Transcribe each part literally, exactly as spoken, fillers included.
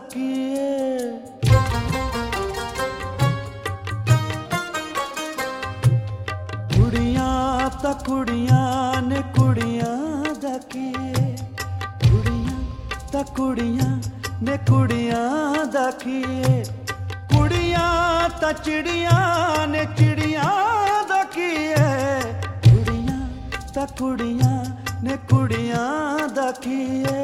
किए कुड़ियां ता कुड़ियां ने कुड़ियां दा किए कुड़ियां ता कुड़ियां ने कुड़ियां दा किए कुड़ियां ता चिड़ियां ने चिड़ियां दा किए कुड़ियां ता कुड़ियां ने कुड़ियां दा किए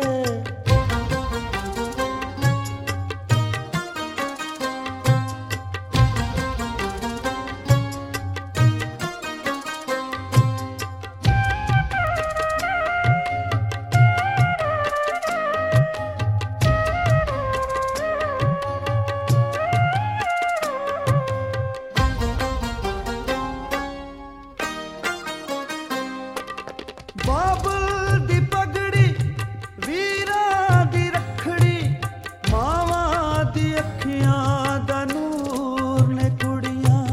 बाबल दी पगड़ी वीरा दी रखड़ी मावा दी अखियां दा नूर ने कुड़ियां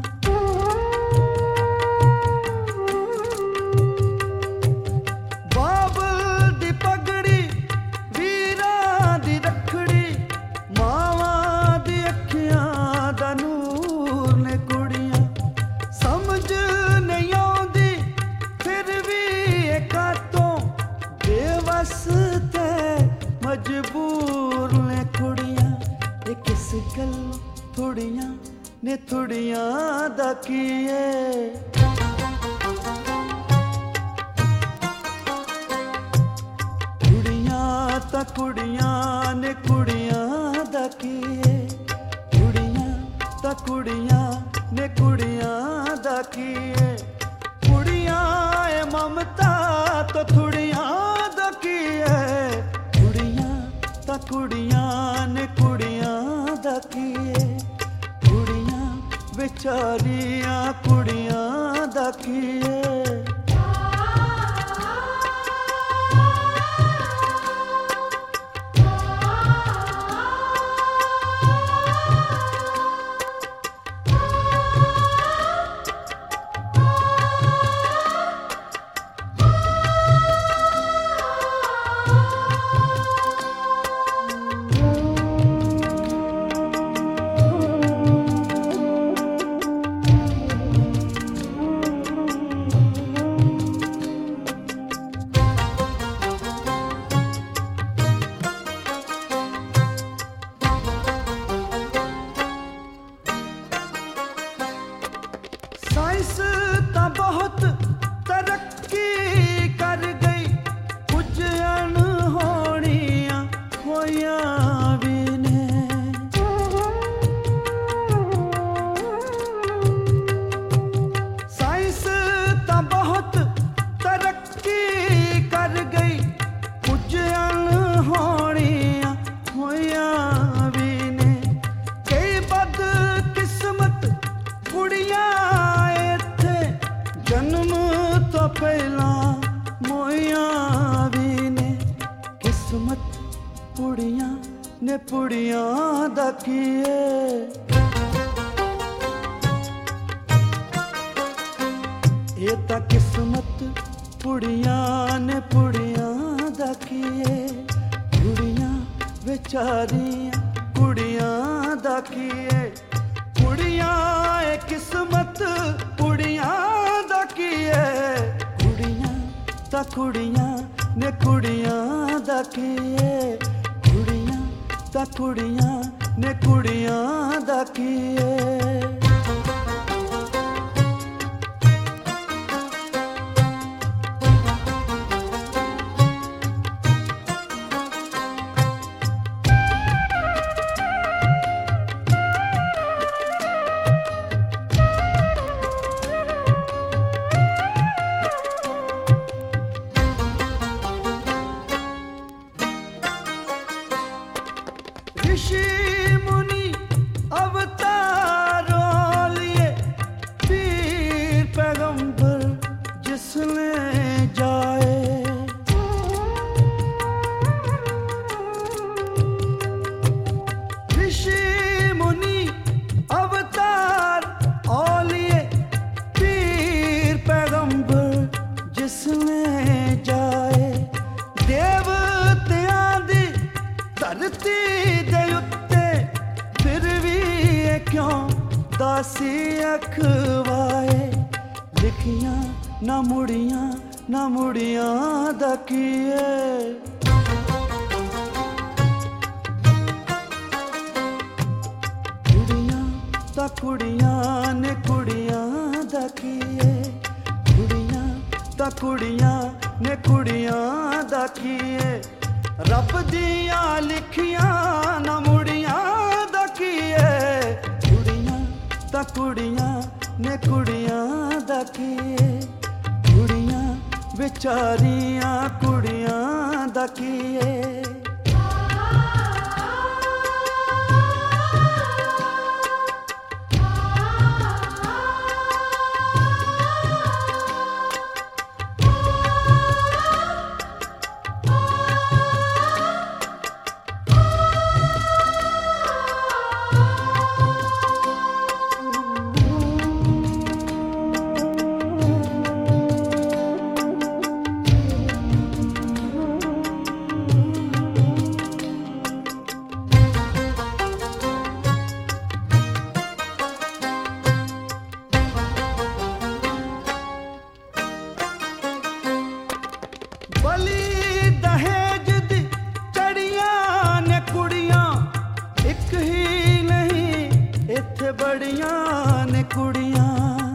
बाबल दी पगड़ी वीरा दी रखड़ी मावा दी अखियां दा नूर ने कुड़ियां समझ नहीं आउंदी फिर भी कातों बेवस्ते मजबूर ने कुड़ियां ये किस गल थोड़ियां ने थोड़ियां दा किए कुड़ियां ता कुड़ियां ने कुड़ियां दा किए कुड़ियां ता कुड़ियां ने कुड़ियां दा किए कुड़ियां ए ममता तो थोड़ियां दा किए कुड़ियां ता कुड़ियां ने कुड़ियां दा किए कुड़ियां बेचारियां कुड़ियां दा किए साइंस ता बहुत तरक्की कर गई कुछ अनहोनियां होया भी ने साइंस ता बहुत तरक्की कर गई कुछ अनहोनियां होया भी ने कई बदकिस्मत कुड़ियां जन्म तो पहला मोया भी ने किस्मत पुड़ियां ने पुड़ियां दा किए ये ता किस्मत पुड़ियां ने पुड़ियां दा किए कुड़ियां बेचारियां कुड़ियां दा किए कुड़ियां ए किस्मत पुड़ियां कुड़ियां ता कुड़ियां ने कुड़ियां दा किए कुड़ियां ता कुड़ियां ने कुड़ियां दा किए ऋषि मुनि अवतार क्यों दासी अखवाए, लिखियां ना मुड़ियां ना मुड़ियां दकिए। कुड़ियां ता कुड़ियां ने कुड़ियां दकिए, कुड़ियां ता कुड़ियां ने कुड़ियां दकिए। रब दिया लिखियां ना मुड़ियां दकिए, कुड़ियां ता कुड़ियां ने कुड़ियां दकिए। कुड़ियां बेचारियां कुड़ियां दकिए। बली दहेज दी चड़ियां ने कुड़ियां, एक ही नहीं इत्थे बड़ियां ने कुड़ियां।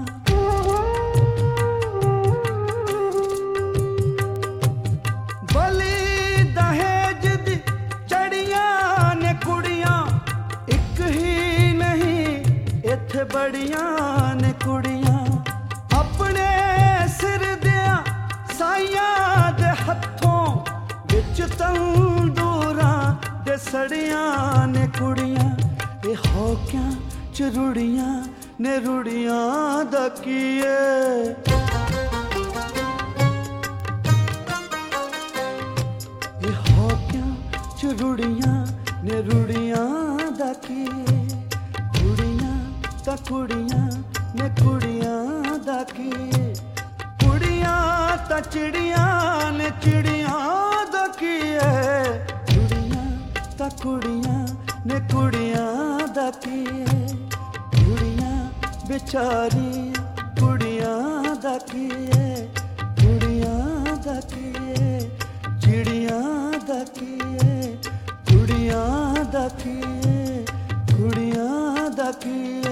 बली दहेज दी चड़ियां ने कुड़ियां, एक ही नहीं इत्थे बड़ियां ने कुड़ियां। अपने सिर दिया साइयां दे हत्थों विच तंदूरां दे सड़ियां ने कुड़ियां। ए हौकियां च रुड़ियां ने रुड़ियां दकिए। ए हौकियां च रुड़ियां ने रुड़ियां दकिए। कुड़ियां ता कुड़ियां ने कुड़ियां दकिए। कुड़ियां ता चिड़ियां ने चिड़ियां दकिए। कुड़ियां ता कुड़ियां ने कुड़ियां दकिए। कुड़ियां बेचारी कुड़ियां दकिए। कुड़ियां दकिए चिड़ियां दकिए। कुड़ियां दकिए कुड़ियां दकिए।